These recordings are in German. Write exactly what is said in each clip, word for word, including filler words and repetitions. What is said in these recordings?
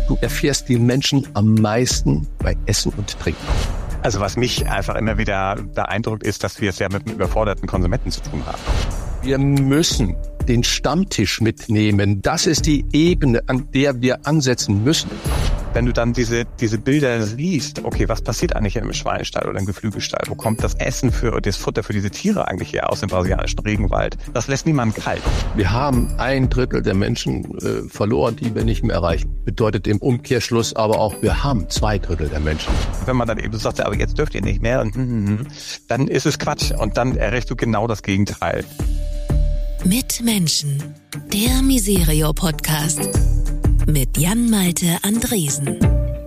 Du erfährst die Menschen am meisten bei Essen und Trinken. Also was mich einfach immer wieder beeindruckt, ist, dass wir es ja mit einem überforderten Konsumenten zu tun haben. Wir müssen den Stammtisch mitnehmen. Das ist die Ebene, an der wir ansetzen müssen. Wenn du dann diese diese Bilder siehst, okay, was passiert eigentlich im Schweinestall oder im Geflügelstall? Wo kommt das Essen für das Futter für diese Tiere eigentlich her aus dem brasilianischen Regenwald? Das lässt niemanden kalt. Wir haben ein Drittel der Menschen äh, verloren, die wir nicht mehr erreichen. Bedeutet im Umkehrschluss aber auch, wir haben zwei Drittel der Menschen. Wenn man dann eben sagt, aber jetzt dürft ihr nicht mehr, und, dann ist es Quatsch. Und dann erreichst du genau das Gegenteil. Mit Menschen, der Miserio-Podcast mit Jan-Malte Andresen.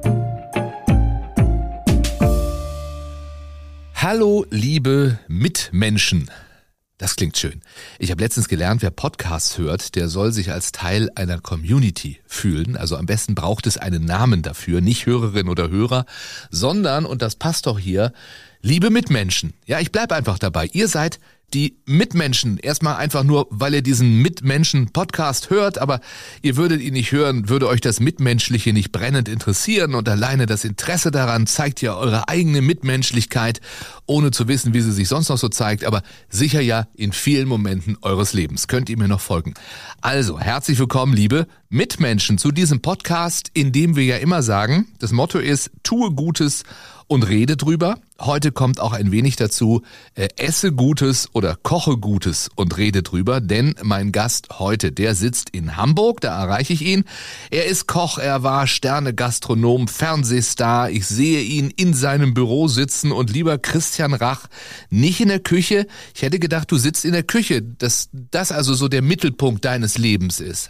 Hallo, liebe Mitmenschen. Das klingt schön. Ich habe letztens gelernt, wer Podcasts hört, der soll sich als Teil einer Community fühlen. Also am besten braucht es einen Namen dafür, nicht Hörerin oder Hörer, sondern, und das passt doch hier, liebe Mitmenschen. Ja, ich bleib einfach dabei. Ihr seid die Mitmenschen. Erstmal einfach nur, weil ihr diesen Mitmenschen-Podcast hört, aber ihr würdet ihn nicht hören, würde euch das Mitmenschliche nicht brennend interessieren, und alleine das Interesse daran zeigt ja eure eigene Mitmenschlichkeit, ohne zu wissen, wie sie sich sonst noch so zeigt, aber sicher ja in vielen Momenten eures Lebens. Könnt ihr mir noch folgen? Also, herzlich willkommen, liebe Mitmenschen, zu diesem Podcast, in dem wir ja immer sagen, das Motto ist, tue Gutes und rede drüber. Heute kommt auch ein wenig dazu, äh, esse Gutes oder koche Gutes und rede drüber, denn mein Gast heute, der sitzt in Hamburg, da erreiche ich ihn. Er ist Koch, er war Sterne-Gastronom, Fernsehstar. Ich sehe ihn in seinem Büro sitzen, und lieber Christian Rach, nicht in der Küche. Ich hätte gedacht, du sitzt in der Küche, dass das also so der Mittelpunkt deines Lebens ist.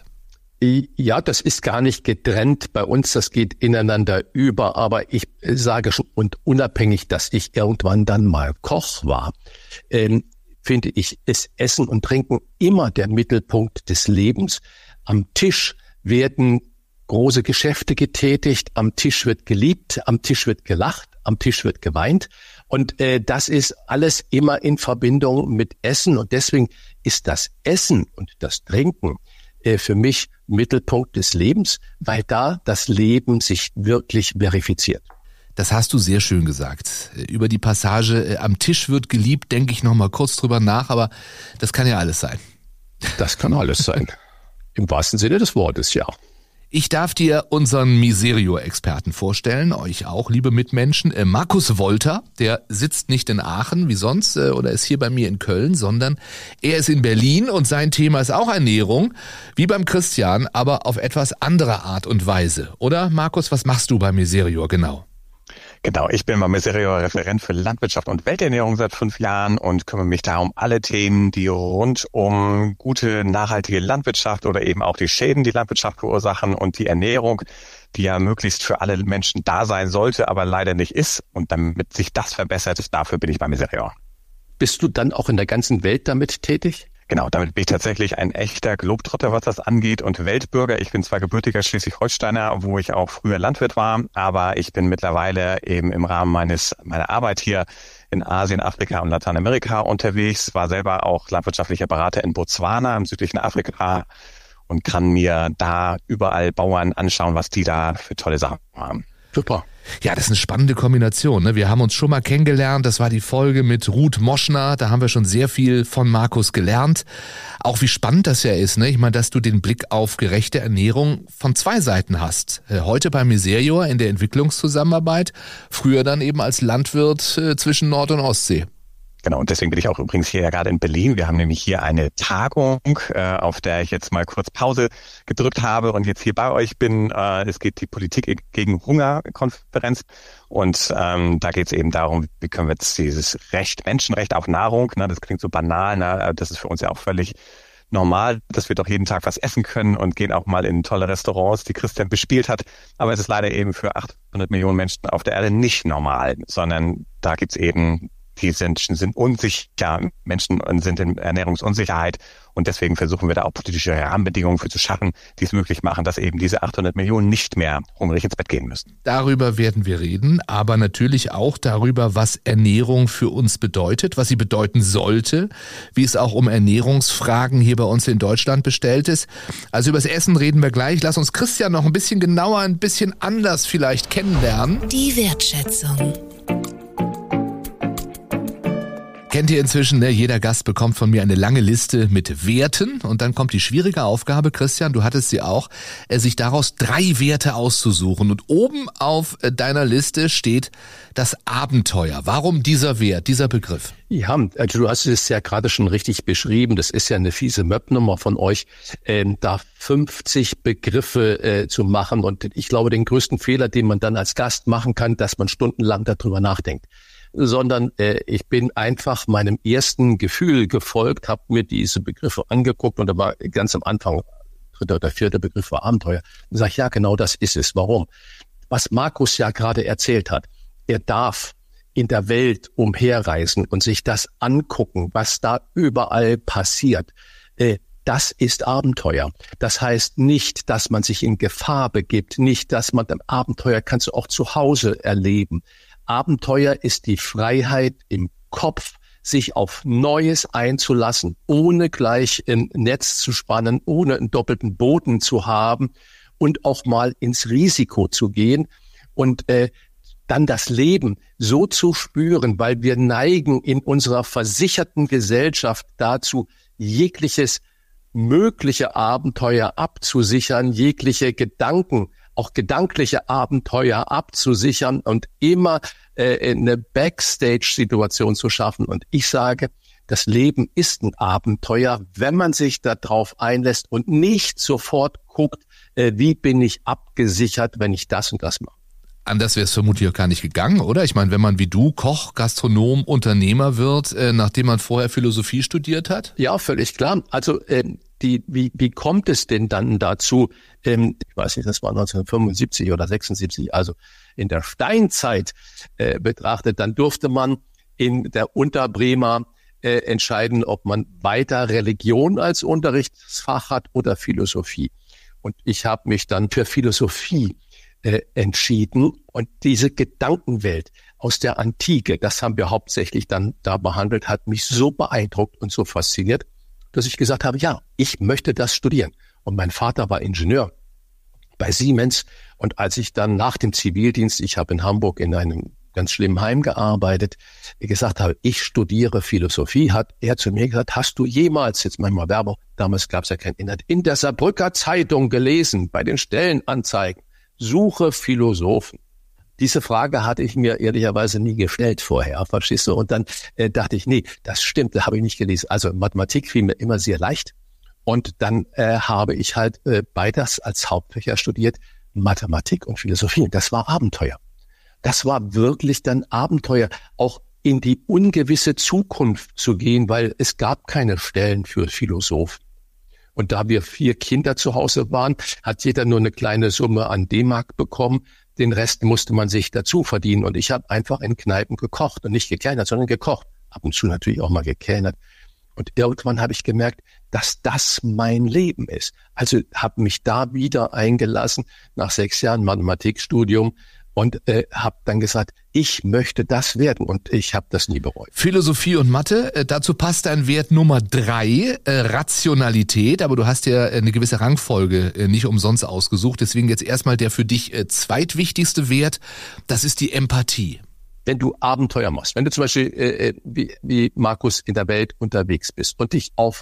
Ja, das ist gar nicht getrennt bei uns, das geht ineinander über, aber ich sage schon, und unabhängig, dass ich irgendwann dann mal Koch war, ähm, finde ich, ist Essen und Trinken immer der Mittelpunkt des Lebens. Am Tisch werden große Geschäfte getätigt, am Tisch wird geliebt, am Tisch wird gelacht, am Tisch wird geweint, und äh, das ist alles immer in Verbindung mit Essen, und deswegen ist das Essen und das Trinken für mich Mittelpunkt des Lebens, weil da das Leben sich wirklich verifiziert. Das hast du sehr schön gesagt. Über die Passage am Tisch wird geliebt, denke ich noch mal kurz drüber nach, aber das kann ja alles sein. Das kann alles sein. Im wahrsten Sinne des Wortes, ja. Ich darf dir unseren Miserio-Experten vorstellen, euch auch, liebe Mitmenschen. Äh, Markus Wolter, der sitzt nicht in Aachen wie sonst äh, oder ist hier bei mir in Köln, sondern er ist in Berlin, und sein Thema ist auch Ernährung, wie beim Christian, aber auf etwas andere Art und Weise. Oder Markus, was machst du bei Miserio genau? Genau, ich bin beim Miserio Referent für Landwirtschaft und Welternährung seit fünf Jahren und kümmere mich da um alle Themen, die rund um gute, nachhaltige Landwirtschaft oder eben auch die Schäden, die Landwirtschaft verursachen, und die Ernährung, die ja möglichst für alle Menschen da sein sollte, aber leider nicht ist. Und damit sich das verbessert, dafür bin ich beim Miserio. Bist du dann auch in der ganzen Welt damit tätig? Genau, damit bin ich tatsächlich ein echter Globetrotter, was das angeht, und Weltbürger. Ich bin zwar gebürtiger Schleswig-Holsteiner, wo ich auch früher Landwirt war, aber ich bin mittlerweile eben im Rahmen meines meiner Arbeit hier in Asien, Afrika und Lateinamerika unterwegs, war selber auch landwirtschaftlicher Berater in Botswana im südlichen Afrika und kann mir da überall Bauern anschauen, was die da für tolle Sachen haben. Super. Ja, das ist eine spannende Kombination, ne? Wir haben uns schon mal kennengelernt, das war die Folge mit Ruth Moschner, da haben wir schon sehr viel von Markus gelernt. Auch wie spannend das ja ist, ne? Ich meine, dass du den Blick auf gerechte Ernährung von zwei Seiten hast. Heute bei Miserio in der Entwicklungszusammenarbeit, früher dann eben als Landwirt äh, zwischen Nord- und Ostsee. Genau, und deswegen bin ich auch übrigens hier ja gerade in Berlin. Wir haben nämlich hier eine Tagung, äh, auf der ich jetzt mal kurz Pause gedrückt habe und jetzt hier bei euch bin. Äh, es geht die Politik gegen Hunger-Konferenz, und ähm, da geht es eben darum, wie können wir jetzt dieses Recht, Menschenrecht auf Nahrung, ne, das klingt so banal, ne, das ist für uns ja auch völlig normal, dass wir doch jeden Tag was essen können und gehen auch mal in tolle Restaurants, die Christian bespielt hat. Aber es ist leider eben für achthundert Millionen Menschen auf der Erde nicht normal, sondern da gibt's eben die sind, sind unsicher, Menschen sind in Ernährungsunsicherheit und deswegen versuchen wir da auch politische Rahmenbedingungen für zu schaffen, die es möglich machen, dass eben diese achthundert Millionen nicht mehr hungrig ins Bett gehen müssen. Darüber werden wir reden, aber natürlich auch darüber, was Ernährung für uns bedeutet, was sie bedeuten sollte, wie es auch um Ernährungsfragen hier bei uns in Deutschland bestellt ist. Also über das Essen reden wir gleich. Lass uns Christian noch ein bisschen genauer, ein bisschen anders vielleicht kennenlernen. Die Wertschätzung. Kennt ihr inzwischen, ne? Jeder Gast bekommt von mir eine lange Liste mit Werten und dann kommt die schwierige Aufgabe, Christian, du hattest sie auch, sich daraus drei Werte auszusuchen und oben auf deiner Liste steht das Abenteuer. Warum dieser Wert, dieser Begriff? Ja, also du hast es ja gerade schon richtig beschrieben, das ist ja eine fiese Möppnummer von euch, ähm, da fünfzig Begriffe äh, zu machen und ich glaube, den größten Fehler, den man dann als Gast machen kann, dass man stundenlang darüber nachdenkt. Sondern äh, ich bin einfach meinem ersten Gefühl gefolgt, habe mir diese Begriffe angeguckt und da war ganz am Anfang, dritter oder vierter Begriff war Abenteuer. Und sage ich, ja, genau das ist es. Warum? Was Markus ja gerade erzählt hat, er darf in der Welt umherreisen und sich das angucken, was da überall passiert. Äh, Das ist Abenteuer. Das heißt nicht, dass man sich in Gefahr begibt, nicht, dass man ein Abenteuer kannst du auch zu Hause erleben. Abenteuer ist die Freiheit im Kopf, sich auf Neues einzulassen, ohne gleich im Netz zu spannen, ohne einen doppelten Boden zu haben und auch mal ins Risiko zu gehen und äh, dann das Leben so zu spüren, weil wir neigen in unserer versicherten Gesellschaft dazu, jegliches mögliche Abenteuer abzusichern, jegliche Gedanken, auch gedankliche Abenteuer abzusichern und immer äh, eine Backstage-Situation zu schaffen. Und ich sage, das Leben ist ein Abenteuer, wenn man sich darauf einlässt und nicht sofort guckt, äh, wie bin ich abgesichert, wenn ich das und das mache. Anders wäre es vermutlich auch gar nicht gegangen, oder? Ich meine, wenn man wie du Koch, Gastronom, Unternehmer wird, äh, nachdem man vorher Philosophie studiert hat? Ja, völlig klar. Also äh, die, wie, wie kommt es denn dann dazu? Ähm, ich weiß nicht, das war neunzehnhundertfünfundsiebzig oder sechsundsiebzig, also in der Steinzeit äh, betrachtet, dann durfte man in der Unterbremer äh, entscheiden, ob man weiter Religion als Unterrichtsfach hat oder Philosophie. Und ich habe mich dann für Philosophie äh, entschieden. Und diese Gedankenwelt aus der Antike, das haben wir hauptsächlich dann da behandelt, hat mich so beeindruckt und so fasziniert, dass ich gesagt habe, ja, ich möchte das studieren. Und mein Vater war Ingenieur bei Siemens. Und als ich dann nach dem Zivildienst, ich habe in Hamburg in einem ganz schlimmen Heim gearbeitet, gesagt habe, ich studiere Philosophie, hat er zu mir gesagt, hast du jemals, jetzt manchmal Werbung, damals gab es ja kein Internet, in der Saarbrücker Zeitung gelesen, bei den Stellenanzeigen, suche Philosophen. Diese Frage hatte ich mir ehrlicherweise nie gestellt vorher, verstehst du? Und dann äh, dachte ich, nee, das stimmt, das habe ich nicht gelesen. Also Mathematik fiel mir immer sehr leicht. Und dann äh, habe ich halt äh, beides als Hauptfächer studiert, Mathematik und Philosophie. Und das war Abenteuer. Das war wirklich dann Abenteuer, auch in die ungewisse Zukunft zu gehen, weil es gab keine Stellen für Philosophen. Und da wir vier Kinder zu Hause waren, hat jeder nur eine kleine Summe an D-Mark bekommen. Den Rest musste man sich dazu verdienen. Und ich habe einfach in Kneipen gekocht und nicht gekellnert, sondern gekocht. Ab und zu natürlich auch mal gekellnert. Und irgendwann habe ich gemerkt, dass das mein Leben ist. Also habe mich da wieder eingelassen nach sechs Jahren Mathematikstudium und äh, habe dann gesagt, ich möchte das werden und ich habe das nie bereut. Philosophie und Mathe, äh, dazu passt dein Wert Nummer drei, äh, Rationalität, aber du hast ja eine gewisse Rangfolge äh, nicht umsonst ausgesucht, deswegen jetzt erstmal der für dich äh, zweitwichtigste Wert, das ist die Empathie. Wenn du Abenteuer machst, wenn du zum Beispiel äh, wie, wie Markus in der Welt unterwegs bist und dich auf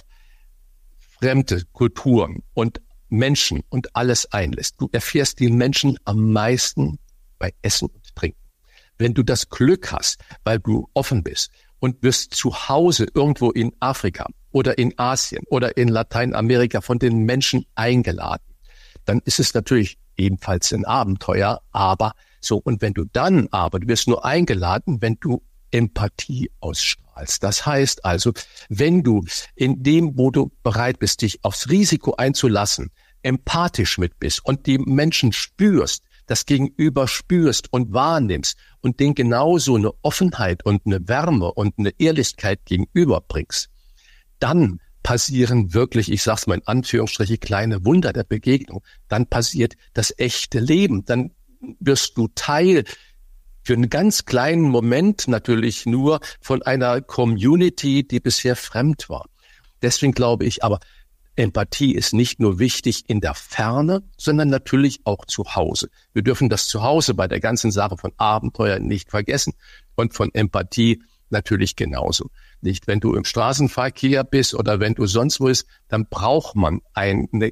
fremde Kulturen und Menschen und alles einlässt, du erfährst die Menschen am meisten bei Essen und Trinken. Wenn du das Glück hast, weil du offen bist und wirst zu Hause irgendwo in Afrika oder in Asien oder in Lateinamerika von den Menschen eingeladen, dann ist es natürlich ebenfalls ein Abenteuer, aber so, und wenn du dann aber, du wirst nur eingeladen, wenn du Empathie ausstrahlst. Das heißt also, wenn du in dem, wo du bereit bist, dich aufs Risiko einzulassen, empathisch mit bist und die Menschen spürst, das Gegenüber spürst und wahrnimmst und den genauso eine Offenheit und eine Wärme und eine Ehrlichkeit gegenüberbringst, dann passieren wirklich, ich sag's mal in Anführungsstriche, kleine Wunder der Begegnung. Dann passiert das echte Leben. Dann wirst du Teil für einen ganz kleinen Moment natürlich nur von einer Community, die bisher fremd war. Deswegen glaube ich aber, Empathie ist nicht nur wichtig in der Ferne, sondern natürlich auch zu Hause. Wir dürfen das zu Hause bei der ganzen Sache von Abenteuer nicht vergessen und von Empathie natürlich genauso. Nicht, wenn du im Straßenverkehr bist oder wenn du sonst wo bist, dann braucht man ein ne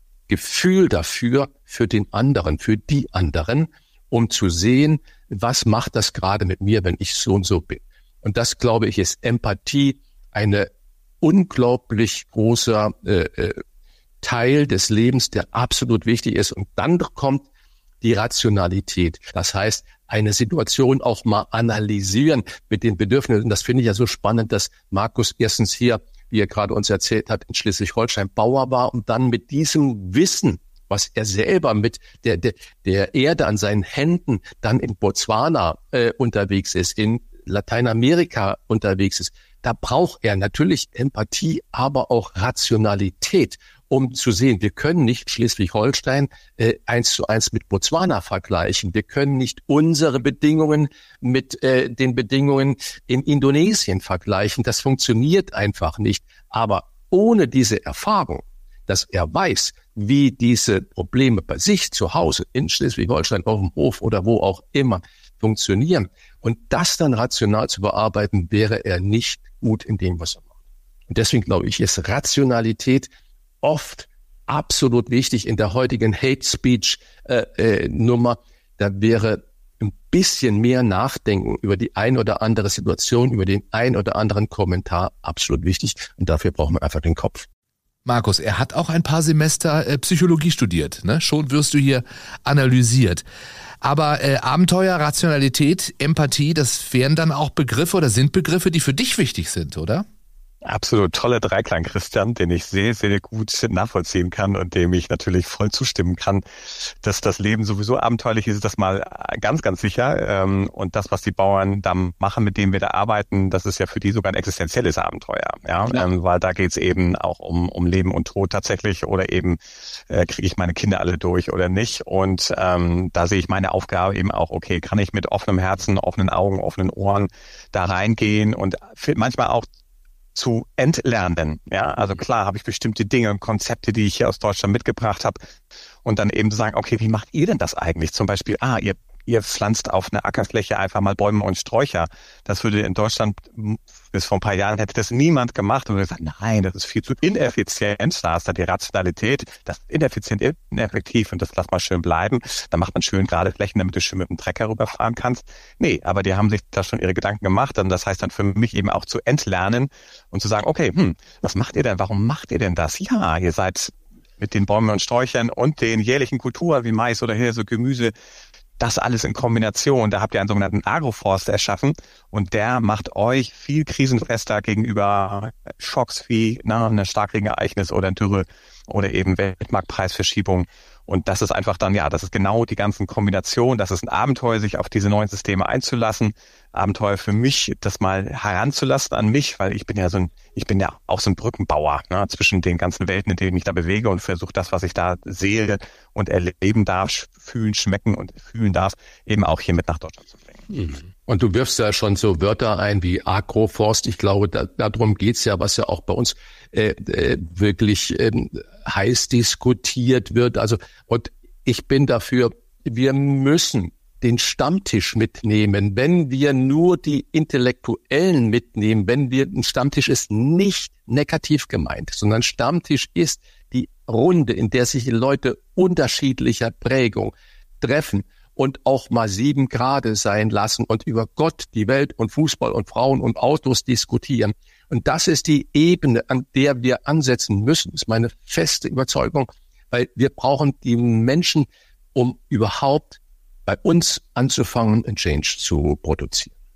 Gefühl dafür, für den anderen, für die anderen, um zu sehen, was macht das gerade mit mir, wenn ich so und so bin. Und das, glaube ich, ist Empathie eine unglaublich großer äh, äh, Teil des Lebens, der absolut wichtig ist. Und dann kommt die Rationalität. Das heißt, eine Situation auch mal analysieren mit den Bedürfnissen. Und das finde ich ja so spannend, dass Markus erstens hier, wie er gerade uns erzählt hat, in Schleswig-Holstein Bauer war und dann mit diesem Wissen, was er selber mit der, der, der Erde an seinen Händen dann in Botswana äh, unterwegs ist, in Lateinamerika unterwegs ist. Da braucht er natürlich Empathie, aber auch Rationalität, um zu sehen, wir können nicht Schleswig-Holstein äh, eins zu eins mit Botswana vergleichen. Wir können nicht unsere Bedingungen mit äh, den Bedingungen in Indonesien vergleichen. Das funktioniert einfach nicht. Aber ohne diese Erfahrung, dass er weiß, wie diese Probleme bei sich zu Hause in Schleswig-Holstein auf dem Hof oder wo auch immer funktionieren und das dann rational zu bearbeiten, wäre er nicht gut in dem, was er macht. Und deswegen glaube ich, ist Rationalität oft absolut wichtig in der heutigen Hate-Speech-Nummer. Äh, äh, da wäre ein bisschen mehr Nachdenken über die ein oder andere Situation, über den ein oder anderen Kommentar absolut wichtig. Und dafür braucht man einfach den Kopf. Markus, er hat auch ein paar Semester äh, Psychologie studiert. Ne? Schon wirst du hier analysiert. Aber äh, Abenteuer, Rationalität, Empathie, das wären dann auch Begriffe oder sind Begriffe, die für dich wichtig sind, oder? Absolut toller Dreiklang, Christian, den ich sehr, sehr gut nachvollziehen kann und dem ich natürlich voll zustimmen kann, dass das Leben sowieso abenteuerlich ist, das mal ganz, ganz sicher. Und das, was die Bauern da machen, mit dem wir da arbeiten, das ist ja für die sogar ein existenzielles Abenteuer, ja, ja. Weil da geht's eben auch um, um Leben und Tod tatsächlich oder eben äh, kriege ich meine Kinder alle durch oder nicht. Und ähm, da sehe ich meine Aufgabe eben auch, okay, kann ich mit offenem Herzen, offenen Augen, offenen Ohren da reingehen und manchmal auch zu entlernen. Ja, also klar habe ich bestimmte Dinge und Konzepte, die ich hier aus Deutschland mitgebracht habe und dann eben zu sagen, okay, wie macht ihr denn das eigentlich? Zum Beispiel, ah, ihr ihr pflanzt auf eine Ackerfläche einfach mal Bäume und Sträucher. Das würde in Deutschland, bis vor ein paar Jahren hätte das niemand gemacht und gesagt, nein, das ist viel zu ineffizient. Da ist da die Rationalität, das ist ineffizient, ineffektiv und das lass mal schön bleiben. Dann macht man schön gerade Flächen, damit du schön mit dem Trecker rüberfahren kannst. Nee, aber die haben sich da schon ihre Gedanken gemacht und das heißt dann für mich eben auch zu entlernen und zu sagen, okay, hm, was macht ihr denn? Warum macht ihr denn das? Ja, ihr seid mit den Bäumen und Sträuchern und den jährlichen Kulturen wie Mais oder Hirse, Gemüse, das alles in Kombination, da habt ihr einen sogenannten Agroforst erschaffen und der macht euch viel krisenfester gegenüber Schocks wie na, ein Starkregenereignis oder eine Dürre oder eben Weltmarktpreisverschiebung. Und das ist einfach dann, ja, das ist genau die ganzen Kombinationen. Das ist ein Abenteuer, sich auf diese neuen Systeme einzulassen. Abenteuer für mich, das mal heranzulassen an mich, weil ich bin ja so ein, ich bin ja auch so ein Brückenbauer, ne, zwischen den ganzen Welten, in denen ich mich da bewege und versuche das, was ich da sehe und erleben darf, fühlen, schmecken und fühlen darf, eben auch hier mit nach Deutschland zu bringen. Und du wirfst ja schon so Wörter ein wie Agroforst. Ich glaube, da, darum geht's ja, was ja auch bei uns äh, äh, wirklich äh, heiß diskutiert wird. Also, und ich bin dafür, wir müssen den Stammtisch mitnehmen. Wenn wir nur die Intellektuellen mitnehmen, wenn wir, ein Stammtisch ist nicht negativ gemeint, sondern Stammtisch ist die Runde, in der sich die Leute unterschiedlicher Prägung treffen und auch mal sieben Grade sein lassen und über Gott, die Welt und Fußball und Frauen und Autos diskutieren. Und das ist die Ebene, an der wir ansetzen müssen. Das ist meine feste Überzeugung, weil wir brauchen die Menschen, um überhaupt bei uns anzufangen, einen Change zu produzieren.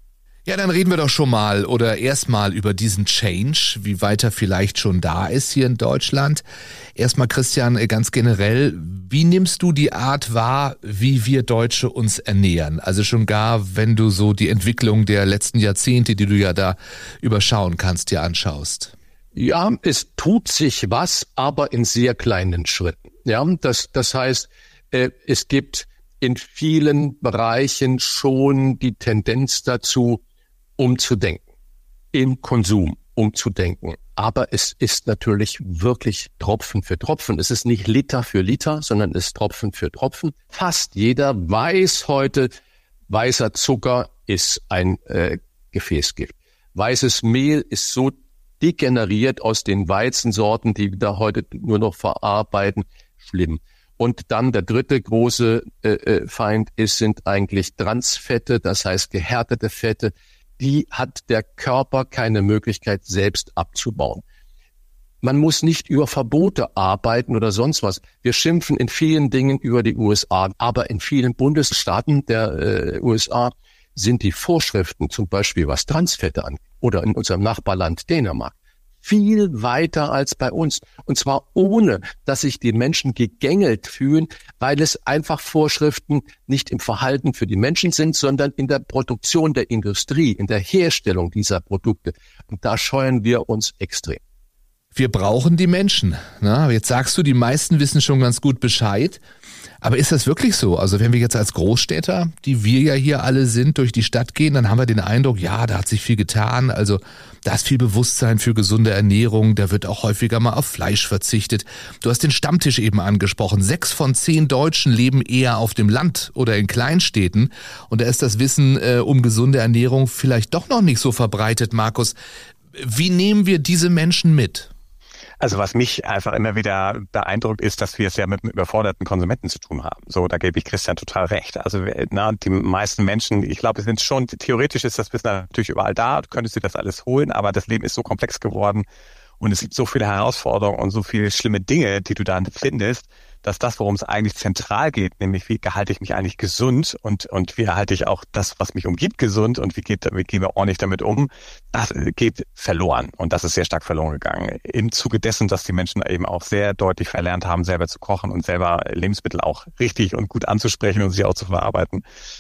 Ja, dann reden wir doch schon mal oder erstmal über diesen Change, wie weit er vielleicht schon da ist hier in Deutschland. Erstmal, Christian, ganz generell, wie nimmst du die Art wahr, wie wir Deutsche uns ernähren? Also schon gar, wenn du so die Entwicklung der letzten Jahrzehnte, die du ja da überschauen kannst, dir anschaust. Ja, es tut sich was, aber in sehr kleinen Schritten. Ja, das, das heißt, äh, es gibt in vielen Bereichen schon die Tendenz dazu, umzudenken, im Konsum umzudenken. Aber es ist natürlich wirklich Tropfen für Tropfen. Es ist nicht Liter für Liter, sondern es ist Tropfen für Tropfen. Fast jeder weiß heute, weißer Zucker ist ein äh, Gefäßgift. Weißes Mehl ist so degeneriert aus den Weizensorten, die wir da heute nur noch verarbeiten, schlimm. Und dann der dritte große äh, Feind ist, sind eigentlich Transfette, das heißt gehärtete Fette. Die hat der Körper keine Möglichkeit, selbst abzubauen. Man muss nicht über Verbote arbeiten oder sonst was. Wir schimpfen in vielen Dingen über die U S A, aber in vielen Bundesstaaten der äh, U S A sind die Vorschriften, zum Beispiel was Transfette angeht, oder in unserem Nachbarland Dänemark, viel weiter als bei uns. Und zwar ohne, dass sich die Menschen gegängelt fühlen, weil es einfach Vorschriften nicht im Verhalten für die Menschen sind, sondern in der Produktion der Industrie, in der Herstellung dieser Produkte. Und da scheuen wir uns extrem. Wir brauchen die Menschen. Na, jetzt sagst du, die meisten wissen schon ganz gut Bescheid. Aber ist das wirklich so? Also wenn wir jetzt als Großstädter, die wir ja hier alle sind, durch die Stadt gehen, dann haben wir den Eindruck, ja, da hat sich viel getan. Also da ist viel Bewusstsein für gesunde Ernährung. Da wird auch häufiger mal auf Fleisch verzichtet. Du hast den Stammtisch eben angesprochen. Sechs von zehn Deutschen leben eher auf dem Land oder in Kleinstädten. Und da ist das Wissen äh, um gesunde Ernährung vielleicht doch noch nicht so verbreitet, Markus. Wie nehmen wir diese Menschen mit? Also was mich einfach immer wieder beeindruckt, ist, dass wir es ja mit einem überforderten Konsumenten zu tun haben. So, da gebe ich Christian total recht. Also na, die meisten Menschen, ich glaube, es sind schon, theoretisch ist das Wissen natürlich überall da, du könntest dir das alles holen, aber das Leben ist so komplex geworden und es gibt so viele Herausforderungen und so viele schlimme Dinge, die du da findest, dass das, worum es eigentlich zentral geht, nämlich wie halte ich mich eigentlich gesund und und wie halte ich auch das, was mich umgibt, gesund und wie geht wie gehen wir ordentlich damit um, das geht verloren und das ist sehr stark verloren gegangen. Im Zuge dessen, dass die Menschen eben auch sehr deutlich verlernt haben, selber zu kochen und selber Lebensmittel auch richtig und gut anzusprechen und sie auch zu verarbeiten.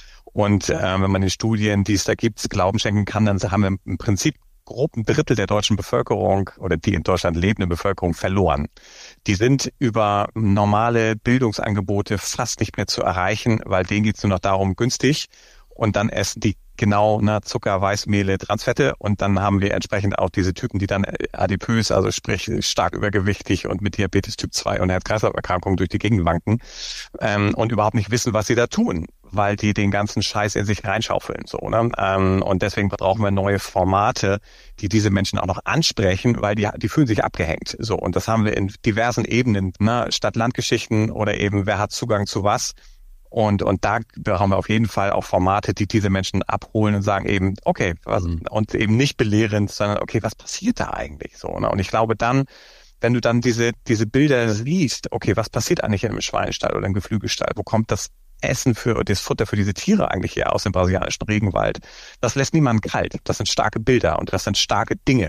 Und äh, wenn man den Studien, die es da gibt, Glauben schenken kann, dann haben wir im Prinzip grob ein Drittel der deutschen Bevölkerung oder die in Deutschland lebende Bevölkerung verloren. Die sind über normale Bildungsangebote fast nicht mehr zu erreichen, weil denen geht es nur noch darum, günstig. Und dann essen die genau ne, Zucker, Weißmehle, Transfette. Und dann haben wir entsprechend auch diese Typen, die dann adipös, also sprich stark übergewichtig und mit Diabetes Typ zwei und Herz-Kreislauf-Erkrankungen durch die Gegend wanken ähm, und überhaupt nicht wissen, was sie da tun, weil die den ganzen Scheiß in sich reinschaufeln. So, ne? Ähm, und deswegen brauchen wir neue Formate, die diese Menschen auch noch ansprechen, weil die die fühlen sich abgehängt. So, und das haben wir in diversen Ebenen, ne? Stadt-Land-Geschichten oder eben wer hat Zugang zu was. Und und da haben wir auf jeden Fall auch Formate, die diese Menschen abholen und sagen eben, okay, was, mhm. und eben nicht belehrend, sondern okay, was passiert da eigentlich so? Ne? Und ich glaube dann, wenn du dann diese diese Bilder siehst, okay, was passiert eigentlich in einem Schweinestall oder im Geflügelstall? Wo kommt das Essen für das Futter für diese Tiere eigentlich her aus dem brasilianischen Regenwald? Das lässt niemanden kalt. Das sind starke Bilder und das sind starke Dinge.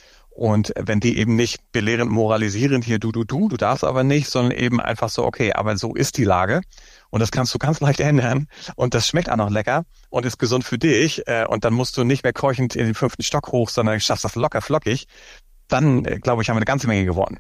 Und wenn die eben nicht belehrend moralisierend hier du, du, du, du darfst aber nicht, sondern eben einfach so, okay, aber so ist die Lage und das kannst du ganz leicht ändern und das schmeckt auch noch lecker und ist gesund für dich und dann musst du nicht mehr keuchend in den fünften Stock hoch, sondern schaffst das locker flockig, dann, glaube ich, haben wir eine ganze Menge gewonnen.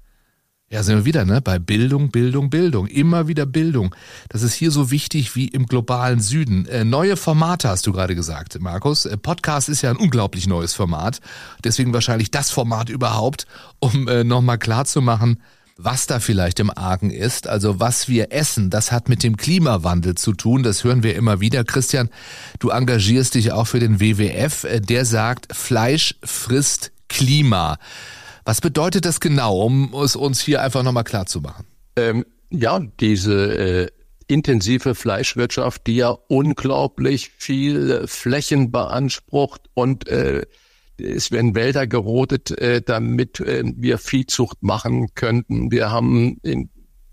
Ja, sind wir wieder, ne? Bei Bildung, Bildung, Bildung. Immer wieder Bildung. Das ist hier so wichtig wie im globalen Süden. Äh, neue Formate hast du gerade gesagt, Markus. Äh, Podcast ist ja ein unglaublich neues Format. Deswegen wahrscheinlich das Format überhaupt, um äh, nochmal klarzumachen, was da vielleicht im Argen ist. Also was wir essen, das hat mit dem Klimawandel zu tun. Das hören wir immer wieder. Christian, du engagierst dich auch für den W W F. Äh, der sagt, Fleisch frisst Klima. Was bedeutet das genau, um es uns hier einfach nochmal klar zu machen? Ähm, ja, diese äh, intensive Fleischwirtschaft, die ja unglaublich viel äh, Flächen beansprucht und äh, es werden Wälder gerodet, äh, damit äh, wir Viehzucht machen könnten. Wir haben in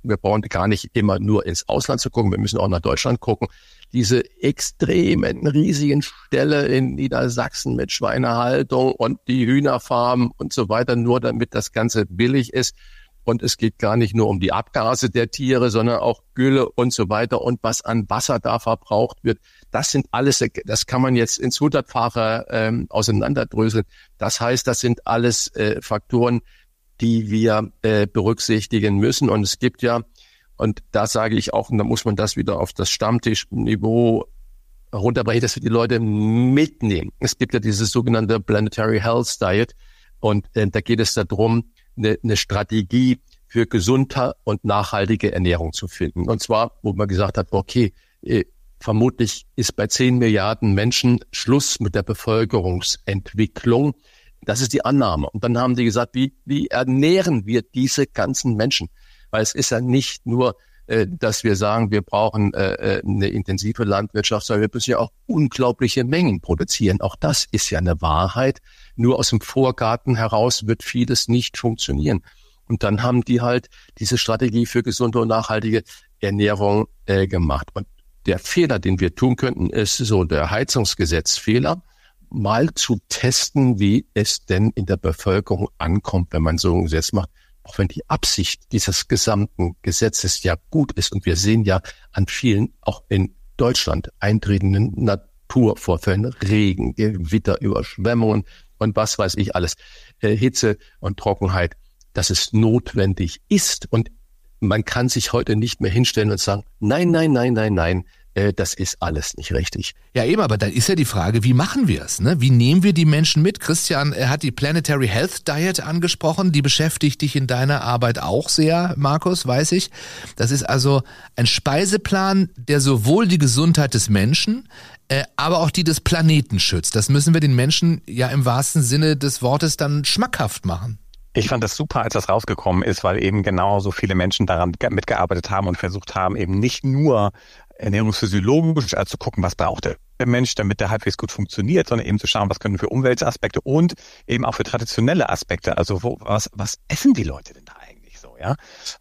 wir brauchen gar nicht immer nur ins Ausland zu gucken, wir müssen auch nach Deutschland gucken. Diese extremen, riesigen Ställe in Niedersachsen mit Schweinehaltung und die Hühnerfarmen und so weiter, nur damit das Ganze billig ist. Und es geht gar nicht nur um die Abgase der Tiere, sondern auch Gülle und so weiter und was an Wasser da verbraucht wird. Das sind alles, das kann man jetzt ins Hundertfache ähm, auseinanderdröseln. Das heißt, das sind alles äh, Faktoren, die wir äh, berücksichtigen müssen. Und es gibt ja, und da sage ich auch, und da muss man das wieder auf das Stammtischniveau runterbrechen, dass wir die Leute mitnehmen. Es gibt ja dieses sogenannte Planetary Health Diet und äh, da geht es darum, eine, eine Strategie für gesunde und nachhaltige Ernährung zu finden. Und zwar, wo man gesagt hat, okay, äh, vermutlich ist bei zehn Milliarden Menschen Schluss mit der Bevölkerungsentwicklung. Das ist die Annahme. Und dann haben die gesagt, wie, wie ernähren wir diese ganzen Menschen? Weil es ist ja nicht nur, äh, dass wir sagen, wir brauchen äh, eine intensive Landwirtschaft, sondern wir müssen ja auch unglaubliche Mengen produzieren. Auch das ist ja eine Wahrheit. Nur aus dem Vorgarten heraus wird vieles nicht funktionieren. Und dann haben die halt diese Strategie für gesunde und nachhaltige Ernährung äh, gemacht. Und der Fehler, den wir tun könnten, ist so der Heizungsgesetzfehler, mal zu testen, wie es denn in der Bevölkerung ankommt, wenn man so ein Gesetz macht. Auch wenn die Absicht dieses gesamten Gesetzes ja gut ist. Und wir sehen ja an vielen, auch in Deutschland, eintretenden Naturvorfällen, Regen, Gewitter, Überschwemmungen und was weiß ich alles, äh, Hitze und Trockenheit, dass es notwendig ist. Und man kann sich heute nicht mehr hinstellen und sagen, nein, nein, nein, nein, nein, äh, das ist alles nicht richtig. Ja eben, aber dann ist ja die Frage, wie machen wir es? Ne? Wie nehmen wir die Menschen mit? Christian, er hat die Planetary Health Diet angesprochen, die beschäftigt dich in deiner Arbeit auch sehr, Markus, weiß ich. Das ist also ein Speiseplan, der sowohl die Gesundheit des Menschen, äh, aber auch die des Planeten schützt. Das müssen wir den Menschen ja im wahrsten Sinne des Wortes dann schmackhaft machen. Ich fand das super, als das rausgekommen ist, weil eben genau so viele Menschen daran mitgearbeitet haben und versucht haben, eben nicht nur ernährungsphysiologisch also zu gucken, was braucht der Mensch, damit der halbwegs gut funktioniert, sondern eben zu schauen, was können für Umweltaspekte und eben auch für traditionelle Aspekte. Also wo, was, was essen die Leute denn da eigentlich so, ja?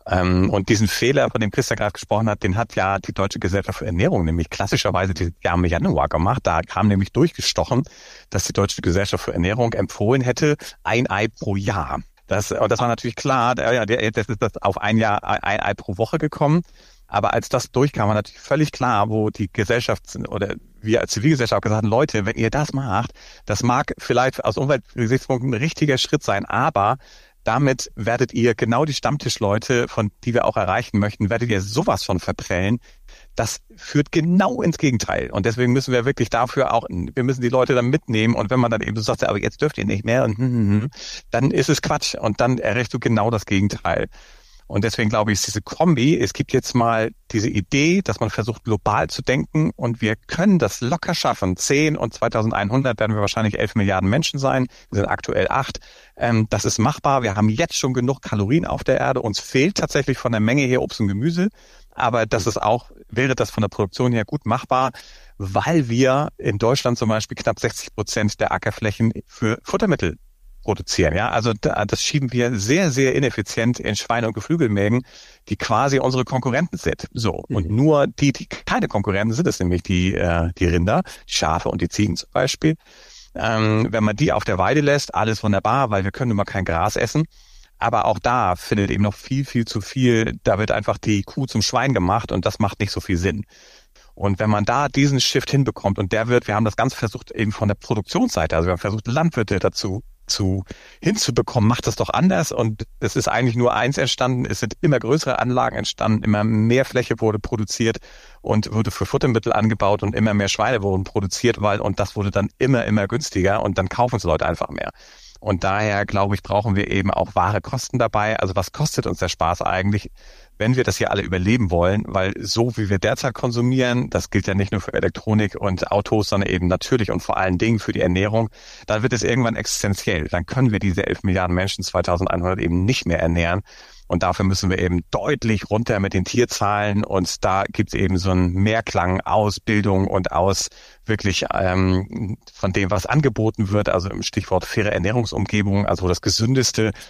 Und diesen Fehler, von dem Christian gerade gesprochen hat, den hat ja die Deutsche Gesellschaft für Ernährung nämlich klassischerweise dieses Jahr im Januar gemacht. Da kam nämlich durchgestochen, dass die Deutsche Gesellschaft für Ernährung empfohlen hätte, ein Ei pro Jahr. Das, und das war natürlich klar, ja, das ist das auf ein Jahr, ein Ei pro Woche gekommen. Aber als das durchkam, war natürlich völlig klar, wo die Gesellschaft oder wir als Zivilgesellschaft gesagt haben, Leute, wenn ihr das macht, das mag vielleicht aus Umweltgesichtspunkten ein richtiger Schritt sein, aber damit werdet ihr genau die Stammtischleute, von die wir auch erreichen möchten, werdet ihr sowas von verprellen. Das führt genau ins Gegenteil. Und deswegen müssen wir wirklich dafür auch, wir müssen die Leute dann mitnehmen. Und wenn man dann eben so sagt, aber jetzt dürft ihr nicht mehr, und hm, hm, hm, dann ist es Quatsch. Und dann erreichst du genau das Gegenteil. Und deswegen glaube ich, ist diese Kombi, es gibt jetzt mal diese Idee, dass man versucht, global zu denken und wir können das locker schaffen. zehn und zweitausendeinhundert werden wir wahrscheinlich elf Milliarden Menschen sein. Wir sind aktuell acht. Ähm, das ist machbar. Wir haben jetzt schon genug Kalorien auf der Erde. Uns fehlt tatsächlich von der Menge her Obst und Gemüse. Aber das ist auch, wäre das von der Produktion her gut machbar, weil wir in Deutschland zum Beispiel knapp sechzig Prozent der Ackerflächen für Futtermittel produzieren, ja. Also das schieben wir sehr, sehr ineffizient in Schweine- und Geflügelmägen, die quasi unsere Konkurrenten sind. So. Mhm. Und nur die, die keine Konkurrenten sind, es nämlich die, äh, die Rinder, die Schafe und die Ziegen zum Beispiel. Ähm, wenn man die auf der Weide lässt, alles wunderbar, weil wir können immer kein Gras essen. Aber auch da findet eben noch viel, viel zu viel, da wird einfach die Kuh zum Schwein gemacht und das macht nicht so viel Sinn. Und wenn man da diesen Shift hinbekommt und der wird, wir haben das Ganze versucht eben von der Produktionsseite, also wir haben versucht Landwirte dazu zu hinzubekommen, macht das doch anders und es ist eigentlich nur eins entstanden, es sind immer größere Anlagen entstanden, immer mehr Fläche wurde produziert und wurde für Futtermittel angebaut und immer mehr Schweine wurden produziert, weil und das wurde dann immer, immer günstiger und dann kaufen es Leute einfach mehr. Und daher, glaube ich, brauchen wir eben auch wahre Kosten dabei. Also was kostet uns der Spaß eigentlich, wenn wir das hier alle überleben wollen? Weil so wie wir derzeit konsumieren, das gilt ja nicht nur für Elektronik und Autos, sondern eben natürlich und vor allen Dingen für die Ernährung, dann wird es irgendwann existenziell. Dann können wir diese elf Milliarden Menschen zweitausendeinhundert eben nicht mehr ernähren. Und dafür müssen wir eben deutlich runter mit den Tierzahlen. Und da gibt es eben so einen Mehrklang aus Bildung und aus wirklich ähm, von dem, was angeboten wird. Also im Stichwort faire Ernährungsumgebung, also wo das Gesündeste auch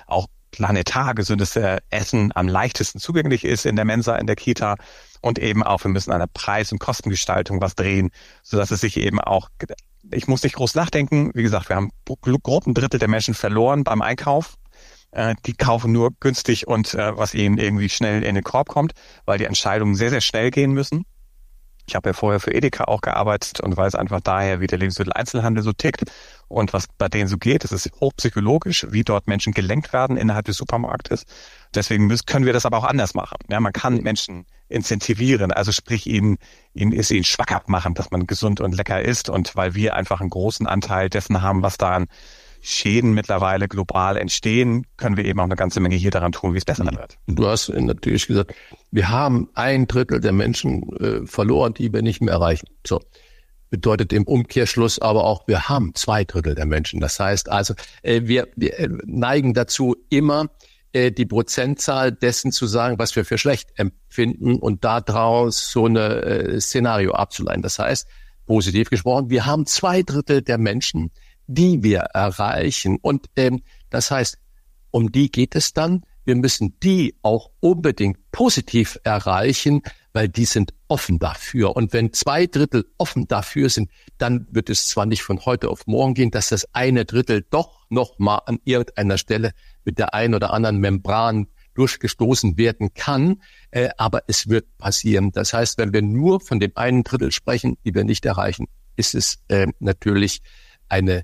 planetar gesündeste Essen am leichtesten zugänglich ist in der Mensa, in der Kita. Und eben auch, wir müssen an der Preis- und Kostengestaltung was drehen, sodass es sich eben auch, ich muss nicht groß nachdenken, wie gesagt, wir haben grob ein Drittel der Menschen verloren beim Einkauf. Äh, die kaufen nur günstig und äh, was ihnen irgendwie schnell in den Korb kommt, weil die Entscheidungen sehr, sehr schnell gehen müssen. Ich habe ja vorher für Edeka auch gearbeitet und weiß einfach daher, wie der Lebensmitteleinzelhandel so tickt und was bei denen so geht. Es ist hochpsychologisch, wie dort Menschen gelenkt werden innerhalb des Supermarktes. Deswegen müssen, können wir das aber auch anders machen. Ja, man kann Menschen incentivieren, also sprich ihnen, ihnen ist ihnen schmackhaft machen, dass man gesund und lecker isst. Und weil wir einfach einen großen Anteil dessen haben, was da an Schäden mittlerweile global entstehen, können wir eben auch eine ganze Menge hier daran tun, wie es besser wird. Du hast natürlich gesagt, wir haben ein Drittel der Menschen äh, verloren, die wir nicht mehr erreichen. So bedeutet im Umkehrschluss aber auch, wir haben zwei Drittel der Menschen. Das heißt also, äh, wir, wir neigen dazu, immer äh, die Prozentzahl dessen zu sagen, was wir für schlecht empfinden und daraus so eine äh, Szenario abzuleiten. Das heißt, positiv gesprochen, wir haben zwei Drittel der Menschen, die wir erreichen. Und ähm, das heißt, um die geht es dann. Wir müssen die auch unbedingt positiv erreichen, weil die sind offen dafür. Und wenn zwei Drittel offen dafür sind, dann wird es zwar nicht von heute auf morgen gehen, dass das eine Drittel doch noch mal an irgendeiner Stelle mit der einen oder anderen Membran durchgestoßen werden kann, äh, aber es wird passieren. Das heißt, wenn wir nur von dem einen Drittel sprechen, die wir nicht erreichen, ist es äh, natürlich eine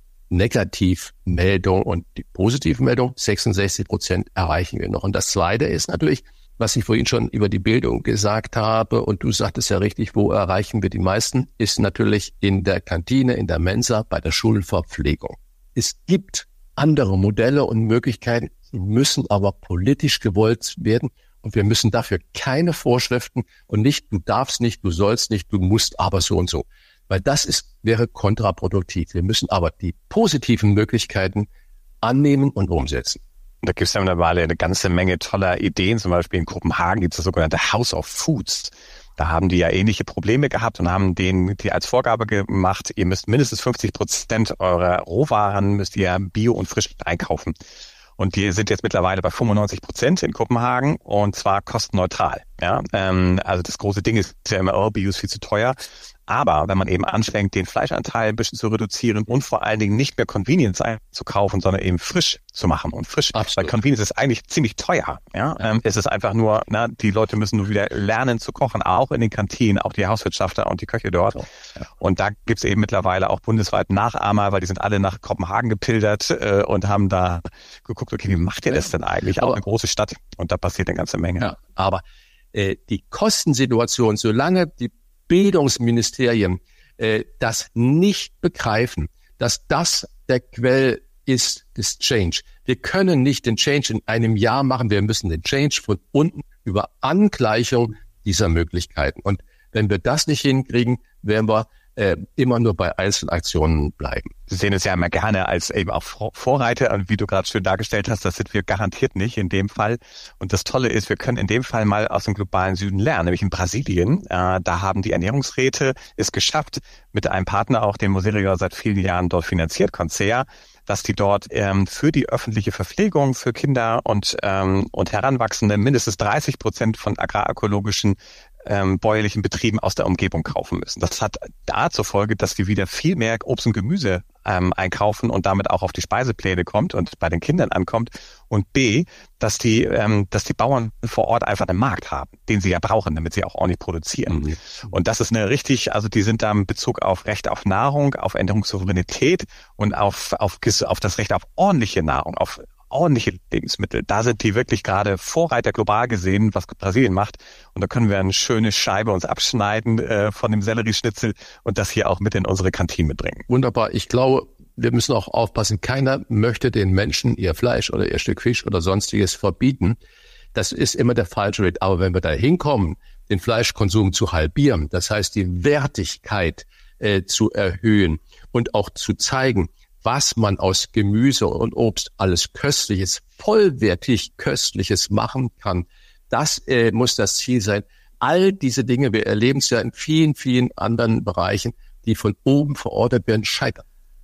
Negativmeldung und die positive Meldung, sechsundsechzig Prozent erreichen wir noch. Und das Zweite ist natürlich, was ich vorhin schon über die Bildung gesagt habe, und du sagtest ja richtig, wo erreichen wir die meisten, ist natürlich in der Kantine, in der Mensa, bei der Schulverpflegung. Es gibt andere Modelle und Möglichkeiten, die müssen aber politisch gewollt werden und wir müssen dafür keine Vorschriften und nicht, du darfst nicht, du sollst nicht, du musst aber so und so. Weil das ist, wäre kontraproduktiv. Wir müssen aber die positiven Möglichkeiten annehmen und umsetzen. Da gibt es ja mittlerweile eine ganze Menge toller Ideen. Zum Beispiel in Kopenhagen gibt es das sogenannte House of Foods. Da haben die ja ähnliche Probleme gehabt und haben denen die als Vorgabe gemacht, ihr müsst mindestens fünfzig Prozent eurer Rohwaren müsst ihr bio und frisch einkaufen. Und die sind jetzt mittlerweile bei fünfundneunzig Prozent in Kopenhagen und zwar kostenneutral. Ja, ähm, also das große Ding ist ja immer, oh, Bio ist viel zu teuer. Aber wenn man eben anfängt, den Fleischanteil ein bisschen zu reduzieren und vor allen Dingen nicht mehr Convenience einzukaufen, sondern eben frisch zu machen und frisch. Absolut. Weil Convenience ist eigentlich ziemlich teuer. Ja, ähm, es ist einfach nur, na, die Leute müssen nur wieder lernen zu kochen, auch in den Kantinen, auch die Hauswirtschafter und die Köche dort. So, ja. Und da gibt's eben mittlerweile auch bundesweit Nachahmer, weil die sind alle nach Kopenhagen gepildert äh, und haben da geguckt, okay, wie macht ihr das denn eigentlich? Aber auch eine große Stadt und da passiert eine ganze Menge. Ja, aber äh, die Kostensituation, solange die Bildungsministerien äh, das nicht begreifen, dass das der Quell ist des Change. Wir können nicht den Change in einem Jahr machen, wir müssen den Change von unten über Angleichung dieser Möglichkeiten. Und wenn wir das nicht hinkriegen, werden wir äh, immer nur bei Einzelaktionen bleiben. Sie sehen es ja immer gerne als eben auch Vorreiter und wie du gerade schön dargestellt hast, das sind wir garantiert nicht in dem Fall. Und das Tolle ist, wir können in dem Fall mal aus dem globalen Süden lernen, nämlich in Brasilien. Äh, da haben die Ernährungsräte es geschafft, mit einem Partner auch, den Moserio seit vielen Jahren dort finanziert, Consea, dass die dort ähm, für die öffentliche Verpflegung für Kinder und ähm, und Heranwachsende mindestens dreißig Prozent von agrarökologischen ähm, bäuerlichen Betrieben aus der Umgebung kaufen müssen. Das hat da zur Folge, dass die wieder viel mehr Obst und Gemüse ähm, einkaufen und damit auch auf die Speisepläne kommt und bei den Kindern ankommt. Und B, dass die ähm, dass die Bauern vor Ort einfach einen Markt haben, den sie ja brauchen, damit sie auch ordentlich produzieren. Mhm. Und das ist eine richtig, also die sind da in Bezug auf Recht auf Nahrung, auf Ernährungssouveränität und auf auf auf das Recht auf ordentliche Nahrung, auf ordentliche Lebensmittel. Da sind die wirklich gerade Vorreiter global gesehen, was Brasilien macht. Und da können wir eine schöne Scheibe uns abschneiden äh, von dem Sellerieschnitzel und das hier auch mit in unsere Kantine mitbringen. Wunderbar. Ich glaube, wir müssen auch aufpassen. Keiner möchte den Menschen ihr Fleisch oder ihr Stück Fisch oder sonstiges verbieten. Das ist immer der falsche Weg. Aber wenn wir da hinkommen, den Fleischkonsum zu halbieren, das heißt die Wertigkeit äh, zu erhöhen und auch zu zeigen, was man aus Gemüse und Obst alles Köstliches, vollwertig Köstliches machen kann. Das äh, muss das Ziel sein. All diese Dinge, wir erleben es ja in vielen, vielen anderen Bereichen, die von oben verordnet werden, scheitern.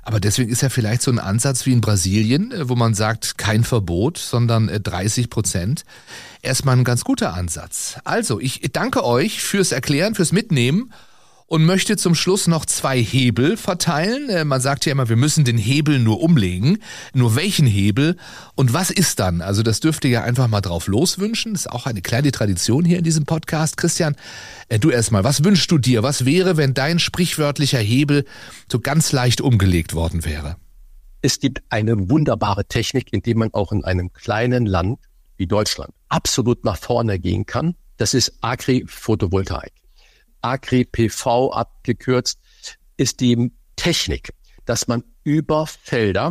Aber deswegen ist ja vielleicht so ein Ansatz wie in Brasilien, wo man sagt, kein Verbot, sondern dreißig Prozent, erstmal ein ganz guter Ansatz. Also, ich danke euch fürs Erklären, fürs Mitnehmen und möchte zum Schluss noch zwei Hebel verteilen. Man sagt ja immer, wir müssen den Hebel nur umlegen. Nur welchen Hebel und was ist dann? Also das dürft ihr ja einfach mal drauf loswünschen. Das ist auch eine kleine Tradition hier in diesem Podcast. Christian, du erstmal, was wünschst du dir? Was wäre, wenn dein sprichwörtlicher Hebel so ganz leicht umgelegt worden wäre? Es gibt eine wunderbare Technik, in der man auch in einem kleinen Land wie Deutschland absolut nach vorne gehen kann. Das ist Agri-Photovoltaik. Agri-P V abgekürzt, ist die Technik, dass man über Felder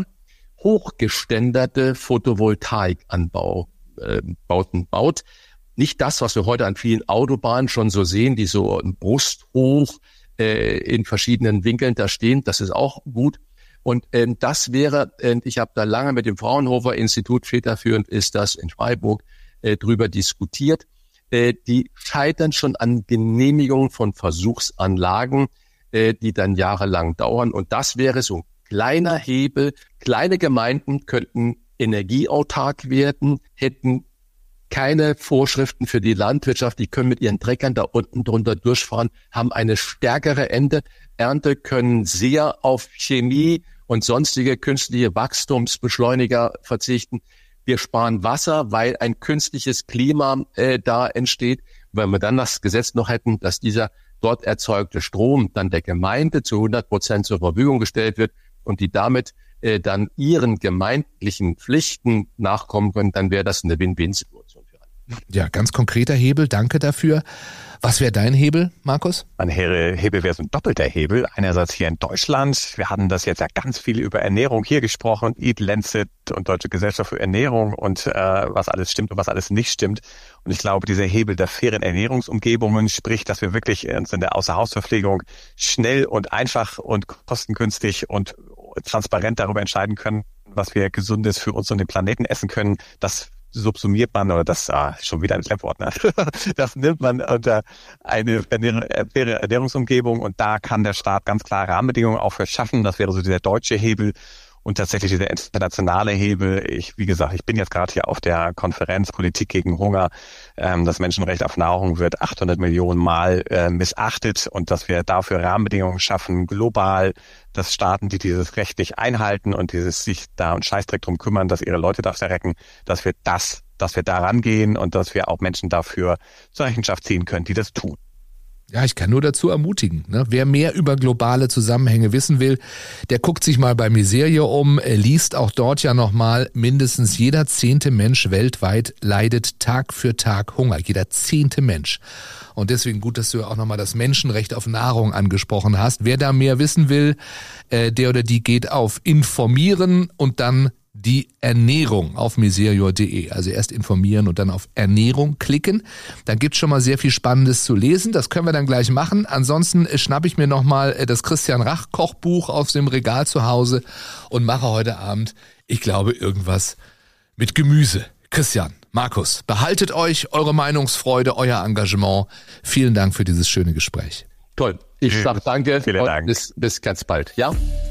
hochgeständerte Photovoltaikanbau äh, Bauten baut. Nicht das, was wir heute an vielen Autobahnen schon so sehen, die so brusthoch äh, in verschiedenen Winkeln da stehen. Das ist auch gut. Und äh, das wäre, äh, ich habe da lange mit dem Fraunhofer Institut, federführend ist das in Freiburg, äh, drüber diskutiert. Die scheitern schon an Genehmigungen von Versuchsanlagen, die dann jahrelang dauern. Und das wäre so ein kleiner Hebel. Kleine Gemeinden könnten energieautark werden, hätten keine Vorschriften für die Landwirtschaft. Die können mit ihren Treckern da unten drunter durchfahren, haben eine stärkere Ernte, Ernte können sehr auf Chemie und sonstige künstliche Wachstumsbeschleuniger verzichten. Wir sparen Wasser, weil ein künstliches Klima äh, da entsteht. Wenn wir dann das Gesetz noch hätten, dass dieser dort erzeugte Strom dann der Gemeinde zu hundert Prozent zur Verfügung gestellt wird und die damit äh, dann ihren gemeindlichen Pflichten nachkommen können, dann wäre das eine Win-Win-Situation für alle. Ja, ganz konkreter Hebel, danke dafür. Was wäre dein Hebel, Markus? Mein Hebel wäre so ein doppelter Hebel. Einerseits hier in Deutschland. Wir hatten das jetzt ja ganz viel über Ernährung hier gesprochen. Eat Lancet und Deutsche Gesellschaft für Ernährung und äh, was alles stimmt und was alles nicht stimmt. Und ich glaube, dieser Hebel der fairen Ernährungsumgebungen, sprich, dass wir wirklich uns in der Außerhausverpflegung schnell und einfach und kostengünstig und transparent darüber entscheiden können, was wir Gesundes für uns und den Planeten essen können, das subsumiert man, oder das, ah, schon wieder ein Klemmwort, ne? Das nimmt man unter eine faire Ernährungsumgebung und da kann der Staat ganz klar Rahmenbedingungen auch für schaffen. Das wäre so dieser deutsche Hebel und tatsächlich dieser internationale Hebel. Ich, wie gesagt, ich bin jetzt gerade hier auf der Konferenz Politik gegen Hunger. Ähm, das Menschenrecht auf Nahrung wird achthundert Millionen Mal äh, missachtet und dass wir dafür Rahmenbedingungen schaffen, global, dass Staaten, die dieses Recht nicht einhalten und dieses sich da und Scheißdreck drum kümmern, dass ihre Leute da verrecken, dass wir das, dass wir da rangehen und dass wir auch Menschen dafür zur Rechenschaft ziehen können, die das tun. Ja, ich kann nur dazu ermutigen. Ne? Wer mehr über globale Zusammenhänge wissen will, der guckt sich mal bei Miserio um, er liest auch dort ja nochmal, mindestens jeder zehnte Mensch weltweit leidet Tag für Tag Hunger. Jeder zehnte Mensch. Und deswegen gut, dass du auch nochmal das Menschenrecht auf Nahrung angesprochen hast. Wer da mehr wissen will, äh, der oder die geht auf informieren und dann die Ernährung auf miserior punkt de. Also erst informieren und dann auf Ernährung klicken. Dann gibt's schon mal sehr viel Spannendes zu lesen. Das können wir dann gleich machen. Ansonsten schnappe ich mir nochmal das Christian Rach Kochbuch aus dem Regal zu Hause und mache heute Abend, ich glaube, irgendwas mit Gemüse. Christian, Markus, behaltet euch eure Meinungsfreude, euer Engagement. Vielen Dank für dieses schöne Gespräch. Toll. Ich sage danke. Vielen und Dank. Bis, bis ganz bald. Ja?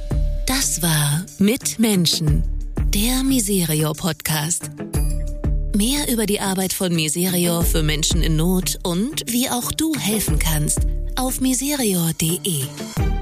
Das war Mit Menschen, der Miserio Podcast. Mehr über die Arbeit von Miserio für Menschen in Not und wie auch du helfen kannst auf miserior punkt de.